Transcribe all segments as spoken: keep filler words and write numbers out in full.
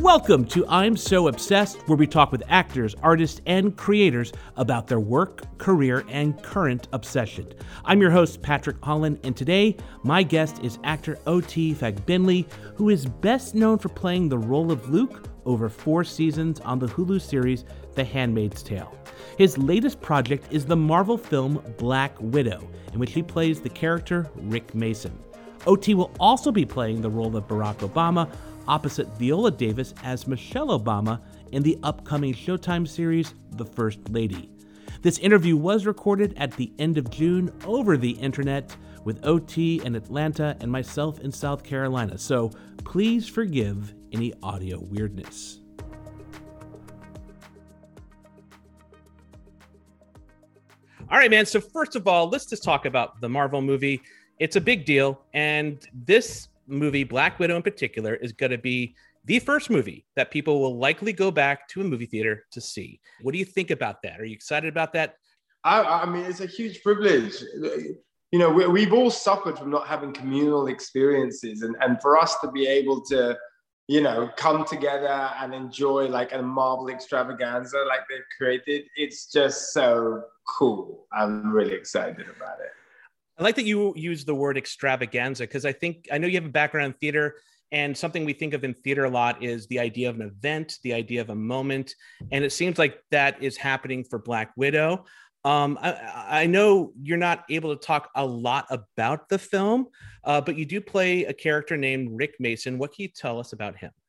Welcome to I'm So Obsessed, where we talk with actors, artists, and creators about their work, career, and current obsession. I'm your host, Patrick Holland, and today my guest is actor Oti Fagbinley, who is best known for playing the role of Luke over four seasons on the Hulu series The Handmaid's Tale. His latest project is the Marvel film Black Widow, in which he plays the character Rick Mason. Oti will also be playing the role of Barack Obama opposite Viola Davis as Michelle Obama in the upcoming Showtime series The First Lady. This interview was recorded at the end of June over the internet with Oti in Atlanta and myself in South Carolina, so please forgive any audio weirdness. All right, man. So first of all, let's just talk about the Marvel movie. It's a big deal, and this movie, Black Widow in particular, is going to be the first movie that people will likely go back to a movie theater to see. What do you think about that? Are you excited about that? I, I mean, it's a huge privilege. You know, we, we've all suffered from not having communal experiences, and, and for us to be able to, you know, come together and enjoy like a Marvel extravaganza like they've created, it's just so cool. I'm really excited about it. I like that you use the word extravaganza, because I think, I know you have a background in theater, and something we think of in theater a lot is the idea of an event, the idea of a moment. And it seems like that is happening for Black Widow. Um, I, I know you're not able to talk a lot about the film, uh, but you do play a character named Rick Mason. What can you tell us about him?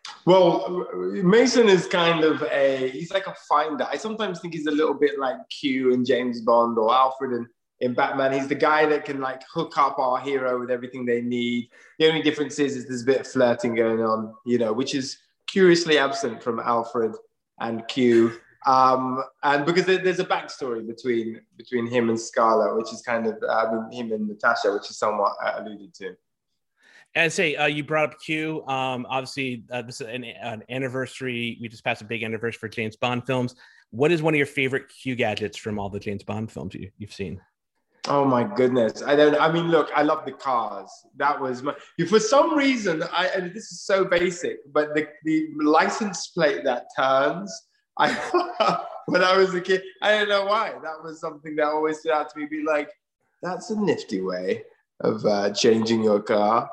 Well, Mason is kind of a, he's like a finder. I sometimes think he's a little bit like Q in James Bond or Alfred in In Batman. He's the guy that can like hook up our hero with everything they need. The only difference is, is there's a bit of flirting going on, you know, which is curiously absent from Alfred and Q. Um, and because there, there's a backstory between between him and Scarlett, which is kind of, I mean, him and Natasha, which is somewhat uh, alluded to. And say, uh, you brought up Q. Um, obviously, uh, this is an, an anniversary. We just passed a big anniversary for James Bond films. What is one of your favorite Q gadgets from all the James Bond films you, you've seen? Oh my goodness. I don't, I mean, look, I love the cars. That was my, for some reason, I, and this is so basic, but the, the license plate that turns, I, when I was a kid, I don't know why. That was something that always stood out to me, be like, that's a nifty way of uh, changing your car.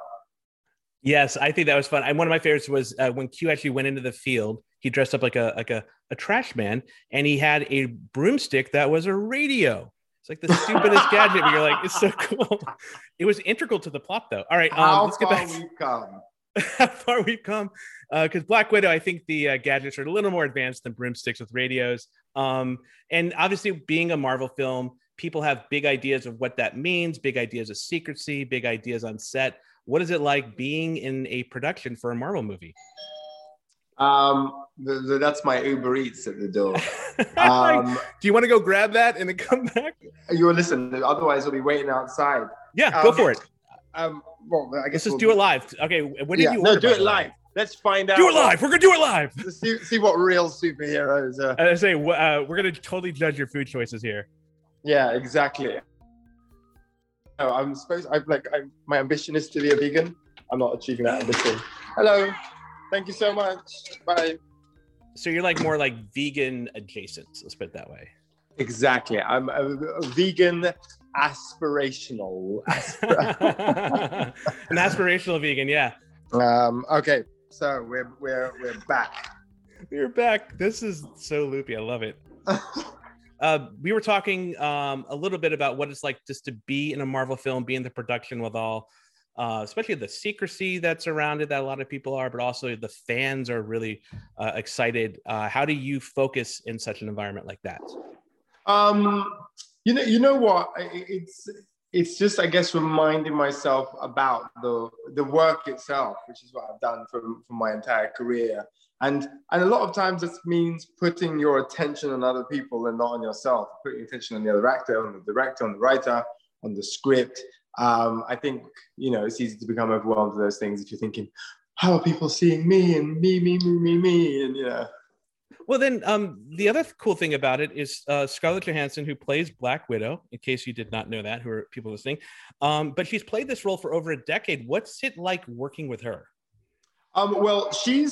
Yes, I think that was fun. And one of my favorites was uh, when Q actually went into the field, he dressed up like a, like a, a trash man, and he had a broomstick that was a radio. It's like the stupidest gadget, but you're like, it's so cool. It was integral to the plot, though. All right, um, how let's get far back. we've come. How far we've come. Because uh, Black Widow, I think the uh, gadgets are a little more advanced than broomsticks with radios. Um, and obviously, being a Marvel film, people have big ideas of what that means, big ideas of secrecy, big ideas on set. What is it like being in a production for a Marvel movie? Um, the, the, that's my Uber Eats at the door. Um, Do you want to go grab that and then come back? You listen, otherwise we'll be waiting outside. Yeah, um, go for it. Um, well, I guess Let's just we'll do it live. Okay, when did yeah, you no, order, do it live. Let's find out. Do it live. We're gonna do it live. See, see what real superheroes are. I say uh, we're gonna totally judge your food choices here. Yeah, exactly. No, I'm supposed. I'm like, I'm, my ambition is to be a vegan. I'm not achieving that ambition. Hello. Thank you so much. Bye. So you're like more like vegan adjacent. Let's put it that way. Exactly. I'm a, a vegan aspirational. Aspir- An aspirational vegan, yeah. Um, okay, so we're we're we're back. We're back. This is so loopy. I love it. uh, we were talking um, a little bit about what it's like just to be in a Marvel film, be in the production with all. Uh, especially the secrecy that's around it that a lot of people are, but also the fans are really uh, excited. Uh, how do you focus in such an environment like that? Um, you know, you know what? It's it's just, I guess, reminding myself about the the work itself, which is what I've done for, for my entire career. And and a lot of times this means putting your attention on other people and not on yourself. Putting attention on the other actor, on the director, on the writer, on the script. Um, I think, you know, it's easy to become overwhelmed with those things if you're thinking, how are people seeing me and me, me, me, me, me, and, you know. Well, then um, the other cool thing about it is uh, Scarlett Johansson, who plays Black Widow, in case you did not know that, who are people listening, um, but she's played this role for over a decade. What's it like working with her? Um, well, she's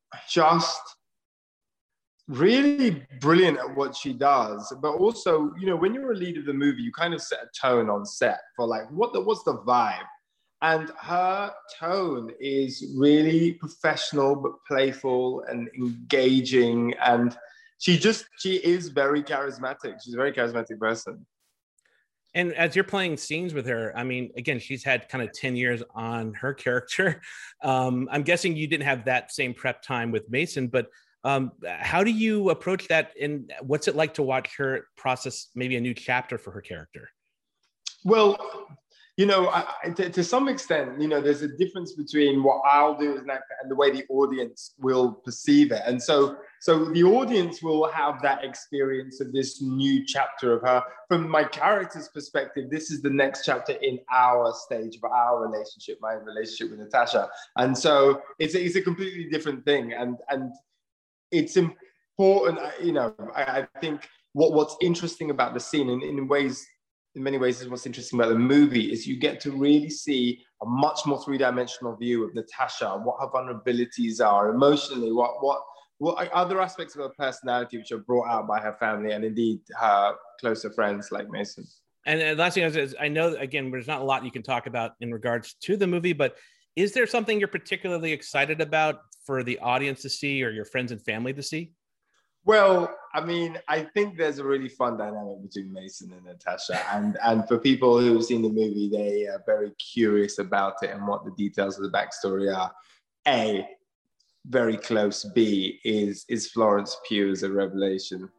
just really brilliant at what she does. But also, you know, when you're a lead of the movie, you kind of set a tone on set for like, what the, what's the vibe? And her tone is really professional, but playful and engaging. And she just, she is very charismatic. She's a very charismatic person. And as you're playing scenes with her, I mean, again, she's had kind of ten years on her character. Um, I'm guessing you didn't have that same prep time with Mason, but um, how do you approach that? And what's it like to watch her process maybe a new chapter for her character? Well, you know, I, to, to some extent, you know, there's a difference between what I'll do as an actor and the way the audience will perceive it. And so, so the audience will have that experience of this new chapter of her. From my character's perspective, this is the next chapter in our stage of our relationship, my relationship with Natasha. And so it's a, it's a completely different thing. And, and it's important, you know, I, I think what, what's interesting about the scene in, in ways, in many ways, is what's interesting about the movie is you get to really see a much more three-dimensional view of Natasha, what her vulnerabilities are emotionally, what what what other aspects of her personality which are brought out by her family and indeed her closer friends like Mason. And, and last thing is, I know again, there's not a lot you can talk about in regards to the movie, but is there something you're particularly excited about for the audience to see or your friends and family to see? Well, I mean, I think there's a really fun dynamic between Mason and Natasha. And, and for people who've seen the movie, they are very curious about it and what the details of the backstory are. A, very close. B, is, is Florence Pugh as a revelation.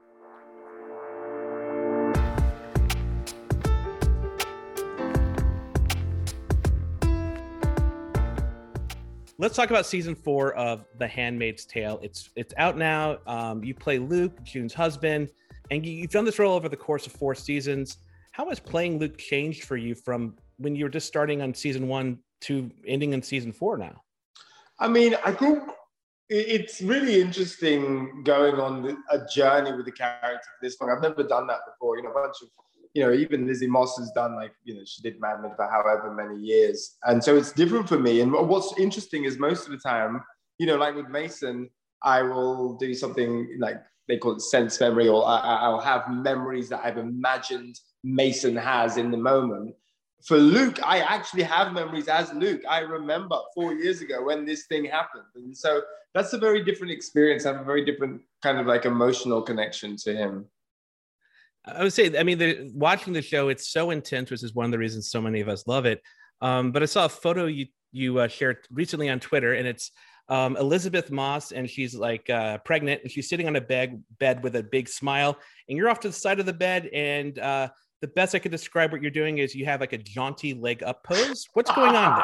Let's talk about season four of The Handmaid's Tale. It's it's out now. Um, you play Luke, June's husband, and you've done this role over the course of four seasons. How has playing Luke changed for you from when you were just starting on season one to ending in season four now? I mean, I think it's really interesting going on a journey with the character for this long. I've never done that before. You know, a bunch of you know, even Lizzie Moss has done like, you know, she did Mad Men for however many years. And so it's different for me. And what's interesting is most of the time, you know, like with Mason, I will do something like they call it sense memory, or I, I'll have memories that I've imagined Mason has in the moment. For Luke, I actually have memories as Luke. I remember four years ago when this thing happened. And so that's a very different experience. I have a very different kind of like emotional connection to him. I would say, I mean, the, watching the show, it's so intense, which is one of the reasons so many of us love it. Um, but I saw a photo you you uh, shared recently on Twitter, and it's um, Elizabeth Moss, and she's like uh, pregnant, and she's sitting on a bed bed with a big smile, and you're off to the side of the bed, and uh, the best I could describe what you're doing is you have like a jaunty leg up pose. What's going on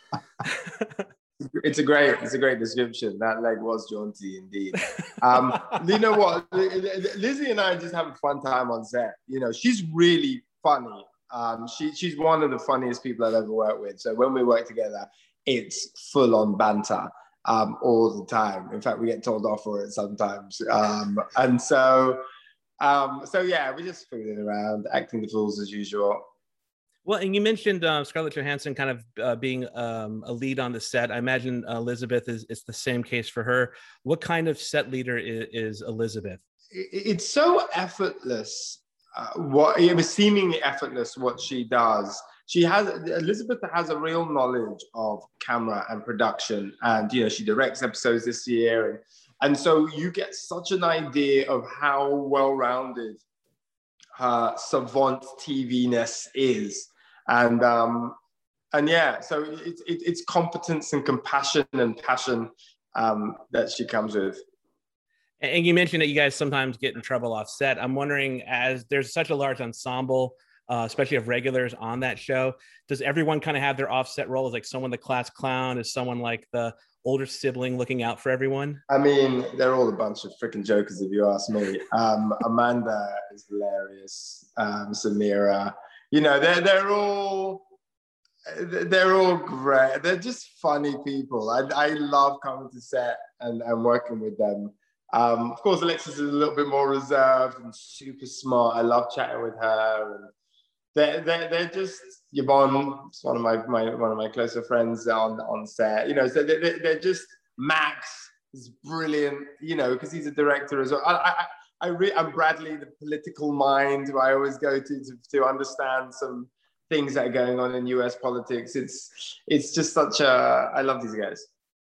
there? It's a great, it's a great description. That leg was jaunty indeed. Um, you know what? Lizzie and I just have a fun time on set. You know, she's really funny. Um, she, she's one of the funniest people I've ever worked with. So when we work together, it's full on banter um, all the time. In fact, we get told off for it sometimes. Um, and so, um, so yeah, we're just fooling around, acting the fools as usual. Well, and you mentioned uh, Scarlett Johansson kind of uh, being um, a lead on the set. I imagine uh, Elizabeth is it's the same case for her. What kind of set leader is, is Elizabeth? It's so effortless. Uh, what it was seemingly effortless what she does. She has Elizabeth has a real knowledge of camera and production, and you know she directs episodes this year, and and so you get such an idea of how well-rounded her savant T V-ness is. And um, and yeah, so it's it, it's competence and compassion and passion um, that she comes with. And you mentioned that you guys sometimes get in trouble off set. I'm wondering, as there's such a large ensemble, uh, especially of regulars on that show, does everyone kind of have their offset role? Is like someone the class clown? Is someone like the older sibling looking out for everyone? I mean, they're all a bunch of freaking jokers, if you ask me. Um, Amanda is hilarious. Um, Samira. You know, they're they're all they're all great. They're just funny people. I, I love coming to set and, and working with them. Um, of course, Alexis is a little bit more reserved and super smart. I love chatting with her. And they're, they're, they're just, Yvonne, it's one of my, my one of my closer friends on, on set. You know, so they're, they're just Max. is brilliant, you know, because he's a director as well. I, I, I re- I'm Bradley, the political mind, who I always go to, to to understand some things that are going on in U S politics. It's it's just such a, I love these guys.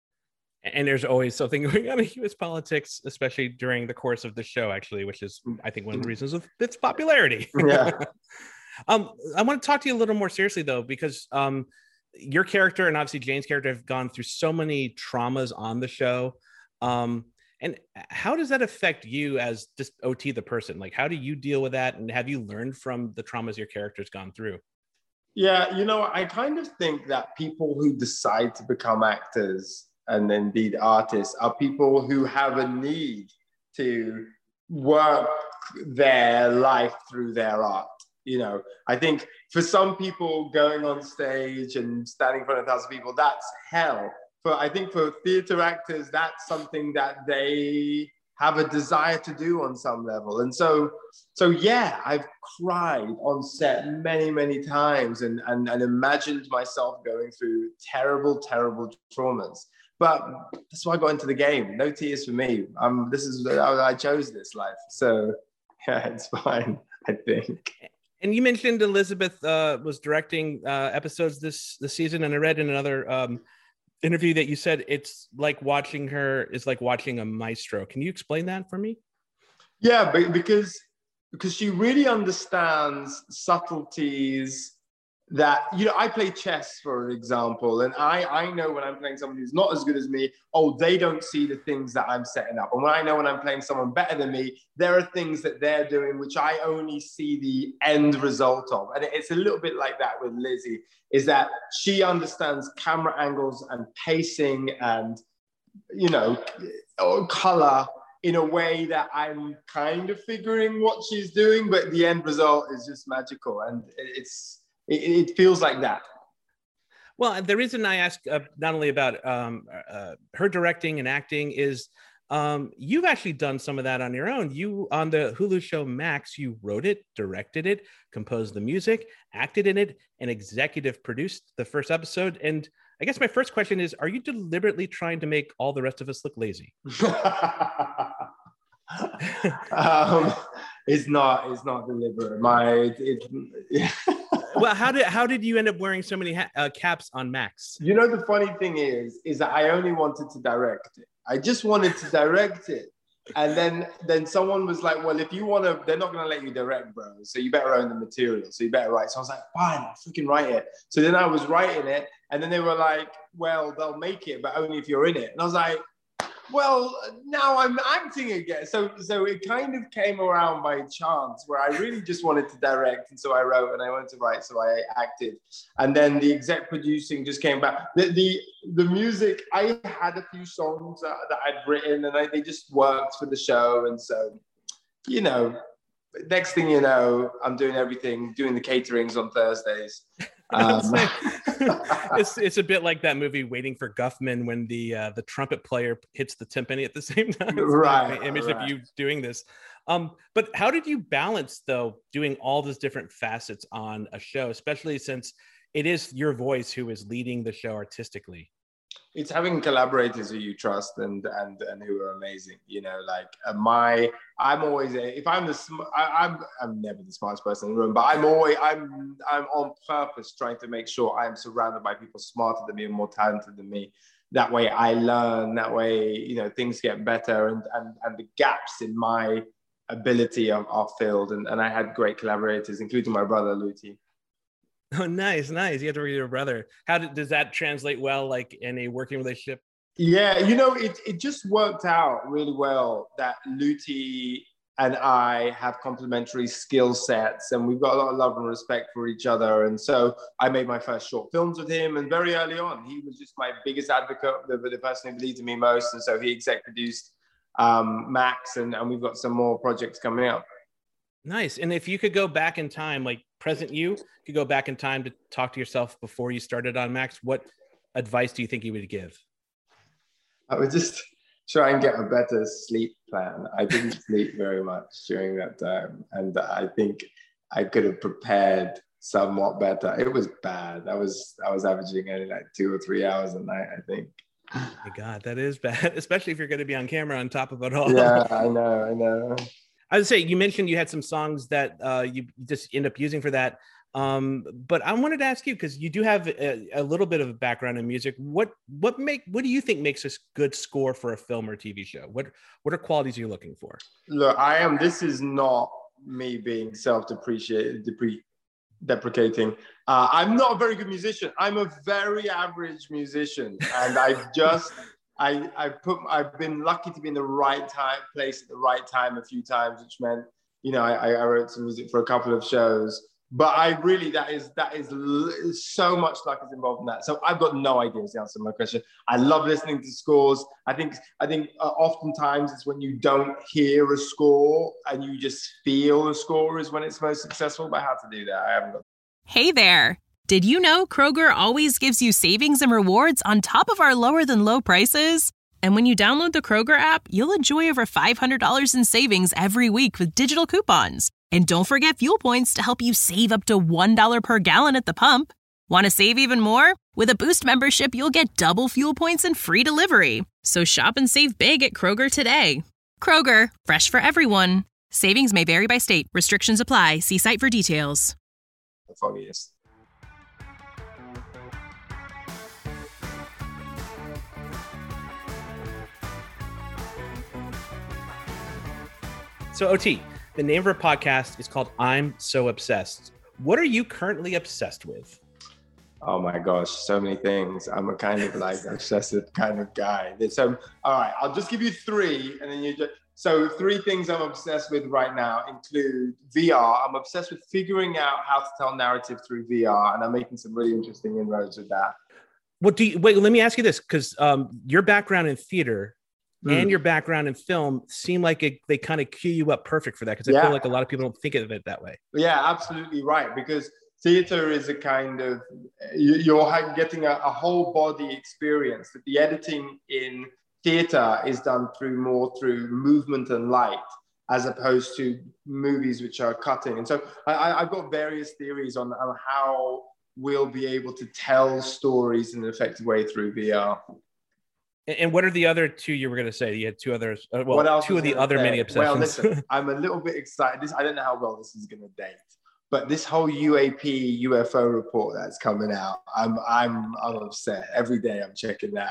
And there's always something going on in U S politics, especially during the course of the show, actually, which is, I think, one of the reasons of its popularity. Yeah. um, I want to talk to you a little more seriously, though, because um, your character and obviously Jane's character have gone through so many traumas on the show. Um, and how does that affect you as just O T, the person? Like, how do you deal with that? And have you learned from the traumas your character's gone through? Yeah, you know, I kind of think that people who decide to become actors and indeed artists are people who have a need to work their life through their art. You know, I think for some people going on stage and standing in front of thousands of people, that's hell. But I think for theater actors, that's something that they have a desire to do on some level. And so, so yeah, I've cried on set many, many times and, and, and imagined myself going through terrible, terrible traumas. But that's why I got into the game. No tears for me. Um, this is, I chose this life. So yeah, it's fine, I think. And you mentioned Elizabeth uh, was directing uh, episodes this, this season. And I read in another um, interview that you said it's like watching her is like watching a maestro. Can you explain that for me? Yeah, but because, because she really understands subtleties that, you know, I play chess, for example, and I, I know when I'm playing someone who's not as good as me, oh, they don't see the things that I'm setting up. And when I know when I'm playing someone better than me, there are things that they're doing which I only see the end result of. And it's a little bit like that with Lizzie, is that she understands camera angles and pacing and, you know, color in a way that I'm kind of figuring what she's doing, but the end result is just magical. And it's, It, it feels like that. Well, the reason I ask uh, not only about um, uh, her directing and acting is um, you've actually done some of that on your own. You, on the Hulu show Max, you wrote it, directed it, composed the music, acted in it, and executive produced the first episode. And I guess my first question is, are you deliberately trying to make all the rest of us look lazy? um, it's not, it's not deliberate. My, it, it, Well, how did how did you end up wearing so many ha- uh, caps on Max? You know, the funny thing is, is that I only wanted to direct it. I just wanted to direct it. And then, then someone was like, well, if you want to, they're not going to let you direct, bro. So you better own the material. So you better write. So I was like, fine, I'll freaking write it. So then I was writing it. And then they were like, well, they'll make it, but only if you're in it. And I was like, well, now I'm acting again. So, so it kind of came around by chance where I really just wanted to direct. And so I wrote and I wanted to write. So I acted. And then the exec producing just came back. The, the, the music, I had a few songs that, that I'd written and I, they just worked for the show. And so, you know, next thing you know, I'm doing everything, doing the caterings on Thursdays. Um, it's it's a bit like that movie Waiting for Guffman when the uh, the trumpet player hits the timpani at the same time. Right. The image right. of you doing this. Um, but how did you balance though doing all those different facets on a show, especially since it is your voice who is leading the show artistically? It's having collaborators who you trust and and and who are amazing. You know, like uh, my, I'm always a, if I'm the sm- I, I'm I'm never the smartest person in the room, but I'm always I'm I'm on purpose trying to make sure I'm surrounded by people smarter than me and more talented than me. That way I learn. That way, you know, things get better and and and the gaps in my ability are, are filled. And and I had great collaborators, including my brother Luti. Oh, nice, nice. You have to read your brother. How did, does that translate well, like in a working relationship? Yeah, you know, it, it just worked out really well that Luti and I have complementary skill sets and we've got a lot of love and respect for each other. And so I made my first short films with him. And very early on, he was just my biggest advocate, the, the person who believed in me most. And so he exec produced um, Max and, and we've got some more projects coming up. Nice. And if you could go back in time, like present you could go back in time to talk to yourself before you started on Max, what advice do you think you would give? I would just try and get a better sleep plan. I didn't sleep very much during that time. And I think I could have prepared somewhat better. It was bad. I was I was averaging only like two or three hours a night, I think. My God, that is bad, especially if you're going to be on camera on top of it all. Yeah, I know, I know. I would say you mentioned you had some songs that uh, you just end up using for that. Um, but I wanted to ask you, because you do have a, a little bit of a background in music. What what make what do you think makes a good score for a film or T V show? What what are qualities you're looking for? Look, I am. This is not me being self-depreciated, depre- deprecating. Uh, I'm not a very good musician. I'm a very average musician, and I just. I, I put, I've been lucky to be in the right time, place at the right time a few times, which meant, you know, I, I wrote some music for a couple of shows. But I really, that is, that is so much luck is involved in that. So I've got no idea is the answer to my question. I love listening to scores. I think, I think uh, oftentimes it's when you don't hear a score and you just feel a score is when it's most successful. But how to do that, I haven't got. Hey there. Did you know Kroger always gives you savings and rewards on top of our lower than low prices? And when you download the Kroger app, you'll enjoy over five hundred dollars in savings every week with digital coupons. And don't forget fuel points to help you save up to one dollar per gallon at the pump. Want to save even more? With a Boost membership, you'll get double fuel points and free delivery. So shop and save big at Kroger today. Kroger, fresh for everyone. Savings may vary by state. Restrictions apply. See site for details. The foggiest. So O T, the name of our podcast is called I'm So Obsessed. What are you currently obsessed with? Oh my gosh, so many things. I'm a kind of like obsessive kind of guy. So, all right, I'll just give you three and then you just, so three things I'm obsessed with right now include V R. I'm obsessed with figuring out how to tell narrative through V R, and I'm making some really interesting inroads with that. What do you, wait, let me ask you this, because um, your background in theater Mm. and your background in film seem like it, they kind of cue you up perfect for that, because I Yeah. feel like a lot of people don't think of it that way. Yeah, absolutely right. Because theater is a kind of, you're getting a, a whole body experience. That the editing in theater is done through more through movement and light, as opposed to movies which are cutting. And so I, I've got various theories on, on how we'll be able to tell stories in an effective way through V R. And what are the other two you were going to say? You had two others. Uh, well, what else two of the other say? many obsessions. Well, listen, I'm a little bit excited. This, I don't know how well this is going to date, but this whole U A P U F O report that's coming out, I'm I'm I'm upset. Every day I'm checking that.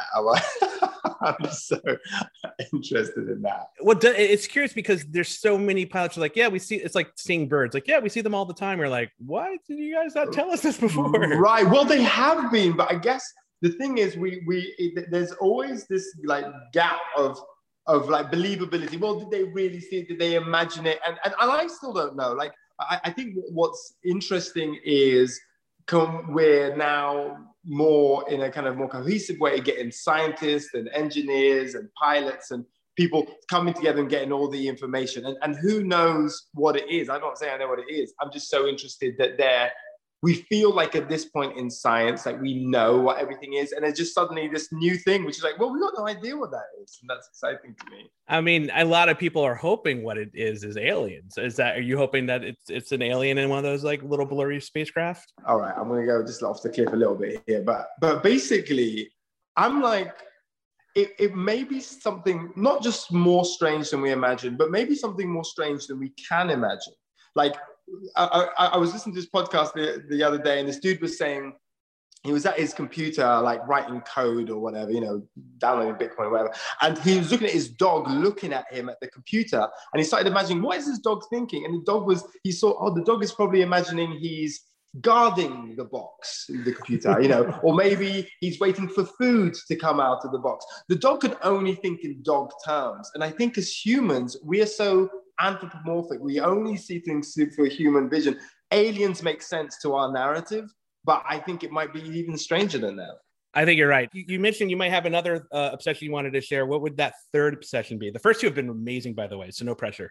I'm, I'm so interested in that. Well, it's curious because there's so many pilots who are like, yeah, we see, it's like seeing birds. Like, yeah, we see them all the time. We're like, why did you guys not tell us this before? Right. Well, they have been, but I guess the thing is, we we it, there's always this like gap of of like believability. Well, did they really see it? Did they imagine it? And and, and I still don't know. Like, I, I think what's interesting is come, we're now more in a kind of more cohesive way, getting scientists and engineers and pilots and people coming together and getting all the information. And, and who knows what it is? I'm not saying I know what it is. I'm just so interested that they're we feel like at this point in science, like we know what everything is. And it's just suddenly this new thing, which is like, well, we got no idea what that is. And that's exciting to me. I mean, a lot of people are hoping what it is is aliens. Is that, are you hoping that it's it's an alien in one of those like little blurry spacecraft? All right, I'm gonna go just off the cliff a little bit here. But but basically, I'm like, it, it may be something not just more strange than we imagine, but maybe something more strange than we can imagine. Like, I, I, I was listening to this podcast the, the other day, and this dude was saying he was at his computer, like writing code or whatever, you know, downloading Bitcoin or whatever. And he was looking at his dog looking at him at the computer. And he started imagining, what is this dog thinking? And the dog was, he saw, oh, the dog is probably imagining he's guarding the box, the computer, you know, or maybe he's waiting for food to come out of the box. The dog could only think in dog terms. And I think as humans, we are so anthropomorphic. We only see things through human vision. Aliens make sense to our narrative, but I think it might be even stranger than that. I think you're right. You, you mentioned you might have another uh, obsession you wanted to share. What would that third obsession be? The first two have been amazing, by the way, so no pressure.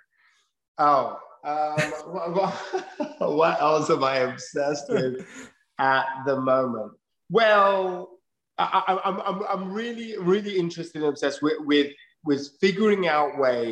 Oh, um, what, what else am I obsessed with at the moment? Well, I, I, I'm, I'm, I'm really, really interested and obsessed with, with, with figuring out ways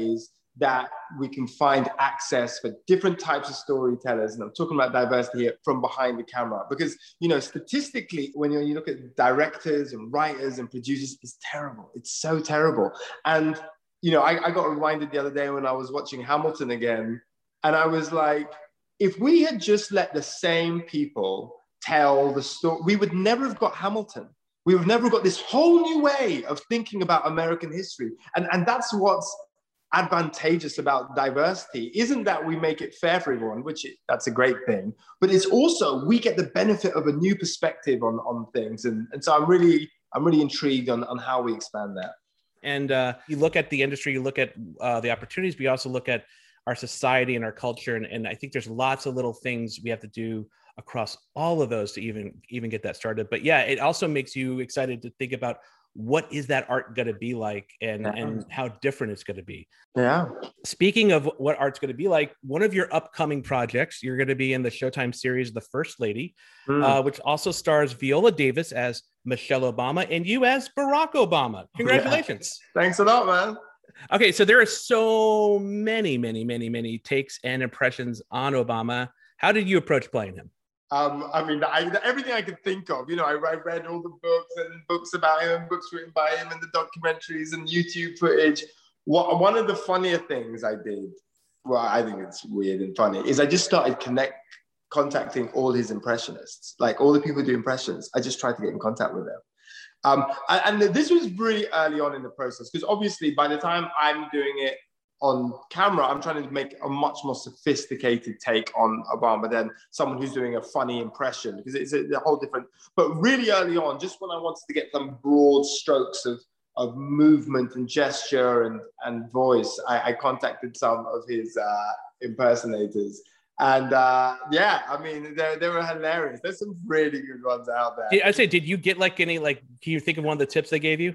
that we can find access for different types of storytellers. And I'm talking about diversity here from behind the camera, because, you know, statistically, when you, you look at directors and writers and producers, it's terrible. It's so terrible. And, you know, I, I got reminded the other day when I was watching Hamilton again, and I was like, if we had just let the same people tell the story, we would never have got Hamilton. We would never have got this whole new way of thinking about American history. And, and that's what's advantageous about diversity. Isn't that we make it fair for everyone, which it, that's a great thing, but it's also we get the benefit of a new perspective on, on things. And, and so I'm really, I'm really intrigued on, on how we expand that. And uh, you look at the industry, you look at uh, the opportunities, but you also look at our society and our culture. And, and I think there's lots of little things we have to do across all of those to even, even get that started. But yeah, it also makes you excited to think about what is that art going to be like, and, yeah. and how different it's going to be. Yeah. Speaking of what art's going to be like, one of your upcoming projects, you're going to be in the Showtime series, The First Lady, mm. uh, which also stars Viola Davis as Michelle Obama and you as Barack Obama. Congratulations. Yeah. Thanks a lot, man. Okay. So there are so many, many, many, many takes and impressions on Obama. How did you approach playing him? Um, I mean, I, everything I could think of, you know, I, I read all the books and books about him, books written by him, and the documentaries and YouTube footage. What, one of the funnier things I did, well, I think it's weird and funny, is I just started connect, contacting all his impressionists, like all the people who do impressions. I just tried to get in contact with them. Um, and, and this was really early on in the process, because obviously by the time I'm doing it on camera, I'm trying to make a much more sophisticated take on Obama than someone who's doing a funny impression, because it's a, a whole different, but really early on, just when I wanted to get some broad strokes of, of movement and gesture and, and voice, I, I contacted some of his uh, impersonators. And uh, yeah, I mean, they they were hilarious. There's some really good ones out there. I'd say, did you get like any, like, can you think of one of the tips they gave you?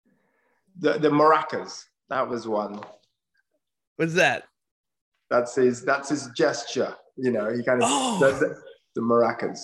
The, the maracas, that was one. What's that? That's his. That's his gesture. You know, he kind of oh. does the, the maracas.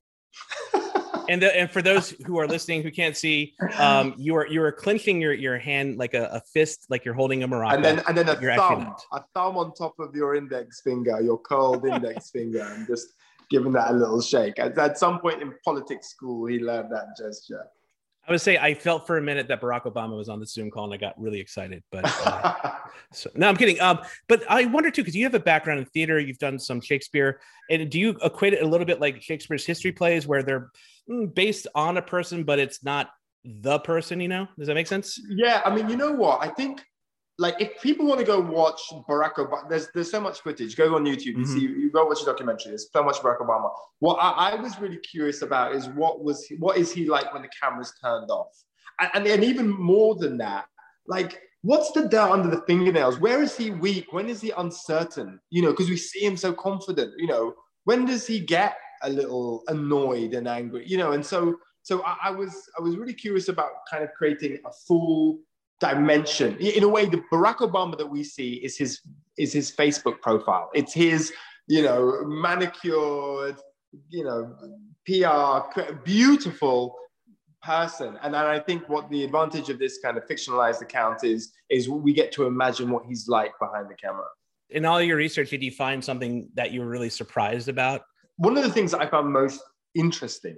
and the, and for those who are listening who can't see, um, you are you are clenching your, your hand like a, a fist, like you're holding a maraca. And then and then a thumb, a thumb on top of your index finger, your curled index finger, and just giving that a little shake. At, at some point in politics school, he learned that gesture. I would say I felt for a minute that Barack Obama was on the Zoom call and I got really excited, but uh, so, no, I'm kidding. Um, but I wonder too, because you have a background in theater, you've done some Shakespeare, and do you equate it a little bit like Shakespeare's history plays where they're based on a person, but it's not the person, you know? Does that make sense? Yeah, I mean, you know what? I think, like, if people want to go watch Barack Obama, there's there's so much footage. Go on YouTube, you mm-hmm. see, you go watch a documentary. There's so much Barack Obama. What I, I was really curious about is what was he, what is he like when the camera's turned off, and, and and even more than that, like, what's the dirt under the fingernails? Where is he weak? When is he uncertain? You know, because we see him so confident. You know, when does he get a little annoyed and angry? You know, and so so I, I was I was really curious about kind of creating a full dimension. In a way, the Barack Obama that we see is his is his Facebook profile. It's his, you know, manicured, you know, P R, beautiful person. And I think what the advantage of this kind of fictionalized account is, is we get to imagine what he's like behind the camera. In all your research, did you find something that you were really surprised about? One of the things that I found most interesting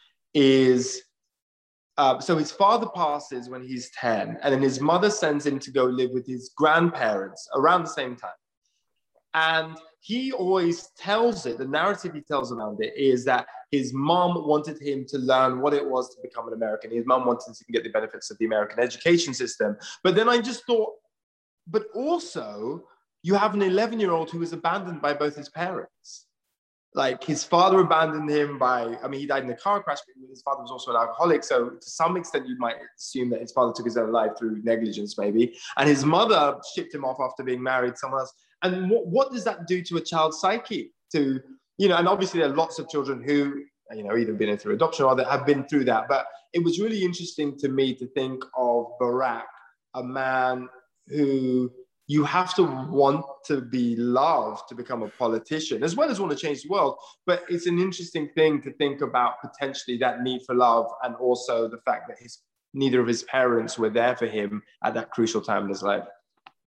is Uh, so his father passes when he's ten, and then his mother sends him to go live with his grandparents around the same time. And he always tells it, the narrative he tells around it is that his mom wanted him to learn what it was to become an American. His mom wanted him to get the benefits of the American education system. But then I just thought, but also you have an eleven-year-old who was abandoned by both his parents. Like, his father abandoned him by, I mean, he died in a car crash, but his father was also an alcoholic. So to some extent, you might assume that his father took his own life through negligence, maybe. And his mother shipped him off after being married to someone else. And what, what does that do to a child's psyche? To, you know, and obviously there are lots of children who, you know, either been through adoption or that have been through that. But it was really interesting to me to think of Barack, a man who, you have to want to be loved to become a politician, as well as want to change the world. But it's an interesting thing to think about potentially that need for love, and also the fact that his neither of his parents were there for him at that crucial time in his life.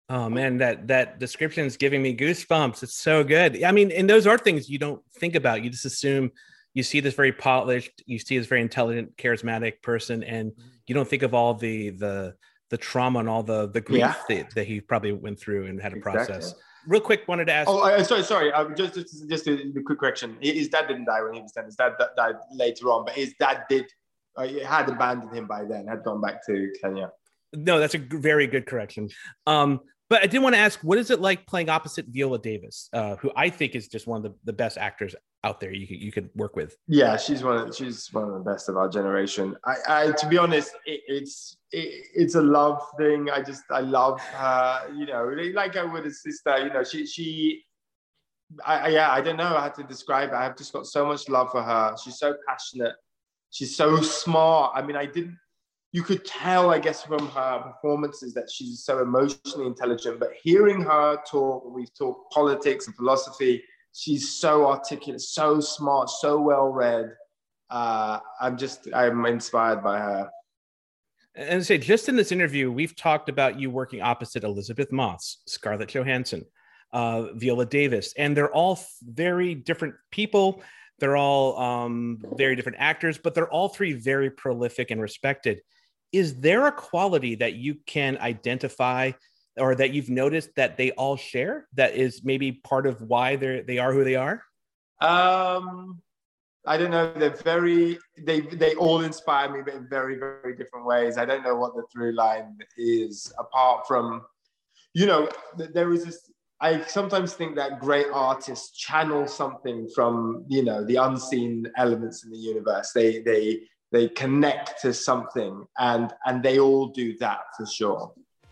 Oh man, that that description is giving me goosebumps. It's so good. I mean, and those are things you don't think about. You just assume you see this very polished, you see this very intelligent, charismatic person, and you don't think of all the the the trauma and all the the grief yeah. that, that he probably went through and had to exactly. process. Real quick, wanted to ask. Oh, uh, sorry, sorry. Uh, just, just, just a, a quick correction. His dad didn't die when he was ten. His dad died later on, but his dad did. Uh, had abandoned him by then. Had gone back to Kenya. No, that's a very good correction. Um, but I did want to ask, what is it like playing opposite Viola Davis, uh, who I think is just one of the, the best actors out there you could you could work with? Yeah, she's one of she's one of the best of our generation. I, I to be honest, it, it's it, it's a love thing. I just I love her. You know, like I would a sister. You know, she she. I, I yeah, I don't know how to describe it. I've just got so much love for her. She's so passionate. She's so smart. I mean, I didn't. You could tell, I guess, from her performances that she's so emotionally intelligent, but hearing her talk, we've talked politics and philosophy, she's so articulate, so smart, so well-read. Uh, I'm just, I'm inspired by her. And say, just in this interview, we've talked about you working opposite Elizabeth Moss, Scarlett Johansson, uh, Viola Davis, and they're all very different people. They're all um, very different actors, but they're all three very prolific and respected. Is there a quality that you can identify or that you've noticed that they all share that is maybe part of why they're, they are who they are? Um, I don't know. They're very, they, they all inspire me, but in very, very different ways. I don't know what the through line is apart from, you know, there is this, I sometimes think that great artists channel something from, you know, the unseen elements in the universe. They, they, They connect to something, and and they all do that for sure.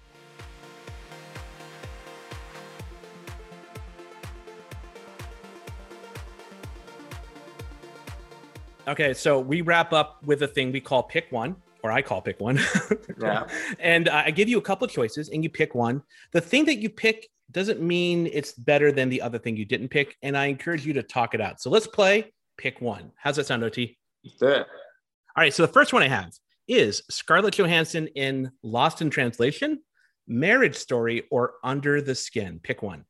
Okay, so we wrap up with a thing we call pick one, or I call pick one. Yeah. And uh, I give you a couple of choices, and you pick one. The thing that you pick doesn't mean it's better than the other thing you didn't pick, and I encourage you to talk it out. So let's play pick one. How's that sound, O T? Good. All right, so the first one I have is Scarlett Johansson in Lost in Translation, Marriage Story, or Under the Skin. Pick one.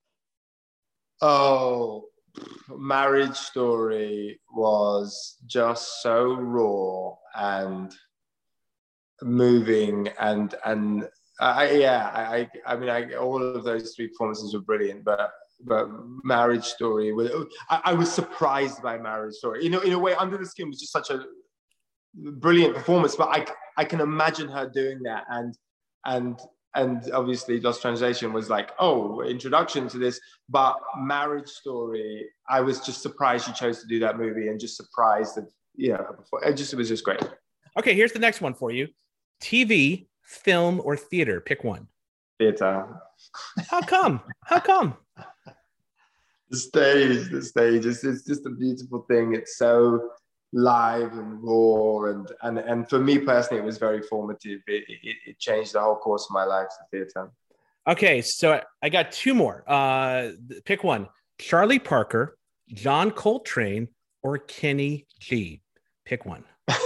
Oh, Marriage Story was just so raw and moving, and and I, yeah, I I mean, I, all of those three performances were brilliant, but. But Marriage Story, I, I was surprised by Marriage Story. You know, in a way, Under the Skin was just such a brilliant performance, but I, I can imagine her doing that. And, and, and obviously Lost Translation was like, oh, introduction to this, but Marriage Story, I was just surprised she chose to do that movie, and just surprised that, you know, it just, it was just great. Okay, here's the next one for you. T V, film, or theater, pick one. Theater. How come? How come? The stage, the stage, it's, it's just a beautiful thing. It's so live and raw, and and and for me personally, it was very formative. It, it, it changed the whole course of my life, the theater. Okay, so I got two more. Uh, pick one. Charlie Parker, John Coltrane, or Kenny G. Pick one.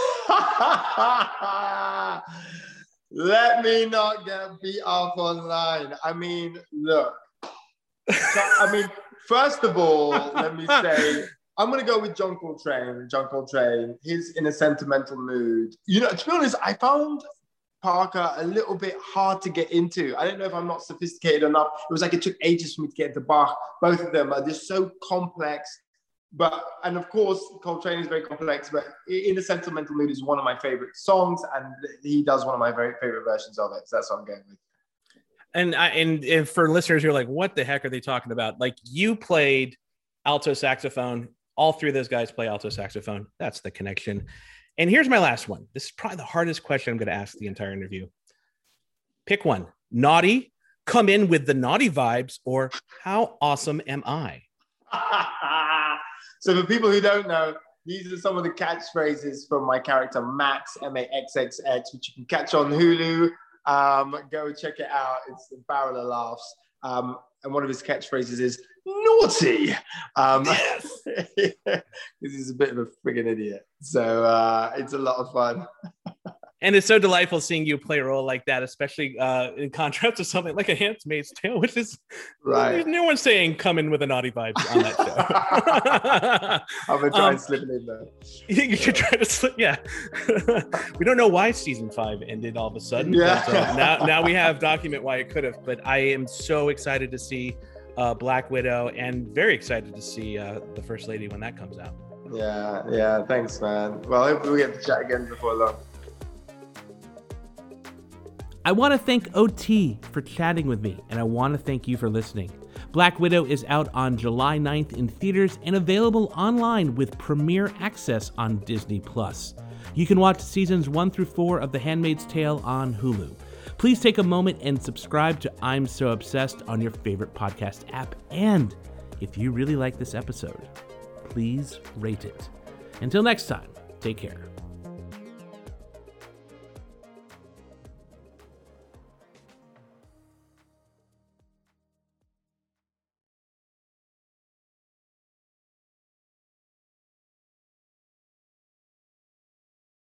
Let me not get beat up online. I mean, look. So, I mean, first of all, let me say, I'm going to go with John Coltrane. John Coltrane, he's in a sentimental mood. You know, to be honest, I found Parker a little bit hard to get into. I don't know if I'm not sophisticated enough. It was like it took ages for me to get into Bach. Both of them are just so complex. But, and of course, Coltrane is very complex, but In a Sentimental Mood is one of my favorite songs, and he does one of my very favorite versions of it. So that's what I'm going with. And I, and if for listeners who are like, what the heck are they talking about? Like, you played alto saxophone. All three of those guys play alto saxophone. That's the connection. And here's my last one. This is probably the hardest question I'm going to ask the entire interview. Pick one. Naughty, come in with the naughty vibes, or how awesome am I? So for people who don't know, these are some of the catchphrases from my character, Max, M A X X X, which you can catch on Hulu. Um, go check it out. It's a barrel of laughs. Um, and one of his catchphrases is naughty. Um, yes. Because he's a bit of a friggin' idiot. So uh, it's a lot of fun. And it's so delightful seeing you play a role like that, especially uh, in contrast to something like A Handmaid's Tale, which is right. There's no one saying come in with a naughty vibe on that show. I'm gonna try um, and slip it in there. You should try to slip, yeah. We don't know why season five ended all of a sudden. Yeah. But, uh, now, now we have document why it could have. But I am so excited to see uh, Black Widow, and very excited to see uh, the First Lady when that comes out. Yeah, yeah. Thanks, man. Well, hopefully we get to chat again before long. I want to thank O T for chatting with me, and I want to thank you for listening. Black Widow is out on July ninth in theaters and available online with premiere access on Disney Plus. You can watch seasons one through four of The Handmaid's Tale on Hulu. Please take a moment and subscribe to I'm So Obsessed on your favorite podcast app. And if you really like this episode, please rate it. Until next time, take care.